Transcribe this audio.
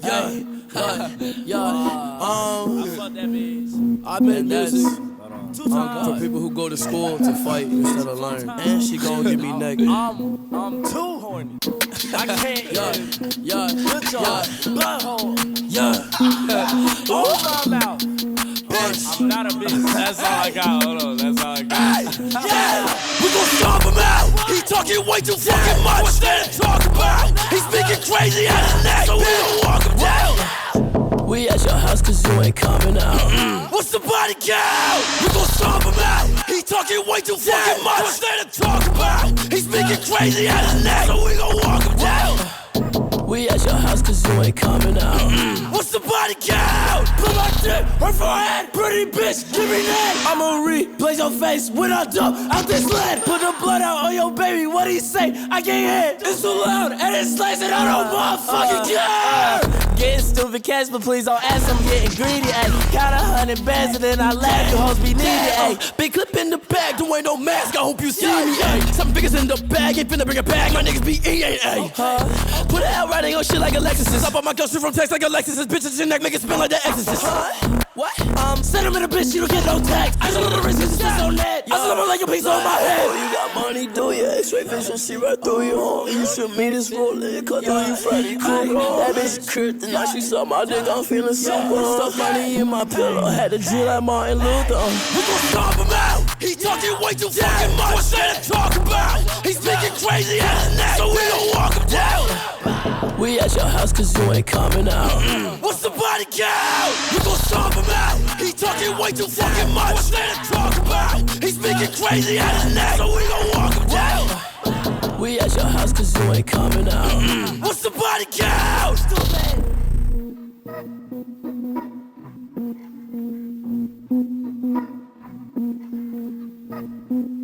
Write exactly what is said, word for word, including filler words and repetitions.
yeah, yeah, yeah. Um, I fuck that bitch. I make music Two times. for people who go to school to fight instead of learn. And she gon' give me naked. I'm, I'm too horny. I can't. Yeah, yeah, Good job. Butthole. yeah. Oh my mouth. Bitch. I'm not a bitch. That's all I got. Hold on. That's all I got. Yeah, we gon' stomp him out. He talking way too fucking much. What's there to talk about? He's speaking crazy out his neck, so we gon' walk him down. We at your house cause you ain't coming out. Mm-mm. What's the body count? We gon' stomp him out. He talking way too fucking much. What's there to talk about? He's speaking crazy out his neck, so we gon' walk him down. We at your house cause you ain't coming out. Mm-mm. What's the body count? Put my dick, her forehead, pretty bitch, give me that. I'ma replace your face when I dump out this lead. Put the blood out on your baby, what he say? I can't hear. It's too loud and it's slicing out on motherfucking care. Getting stupid cash, but please don't ask, I'm getting greedy, ayy. Count a hundred bands and then I laugh, you hoes be needy, ayy. Big clip in the bag, there ain't no mask, I hope you see me, ayy. Something bigger's in the bag, ain't finna bring it back, my niggas be eating, ayy. Uh, put a L writing on shit like a Lexus. I bought my girl shit from text like a Lexus. Bitches in your neck, make it spin like the Exorcist. Uh, what? Um, send him in a bitch, you don't get no tax. I just the wrist, it's just on that. I said I'ma like a piece on my head. Oh, you got money, do ya? Straight vision, see right through you, huh? You should meet this rolling, cut through you, Freddy Krueger. That bitch crit, and now she saw my dick, I'm feeling super. Stuff money in my pillow, had to drill like Martin Luther. We gon' stomp him out. He talking way too fucking much. What's there to talk about? He's speaking crazy out his neck, so we gon' walk him down. We at your house cause you ain't coming out. Mm-mm. What's the body count? We gon' stomp him out. He talking way too fucking much. What's there to talk about? He's speaking crazy out his neck, so we gon' walk him down. We at your house cause you ain't coming out. Mm-mm. What's the body count? Stupid.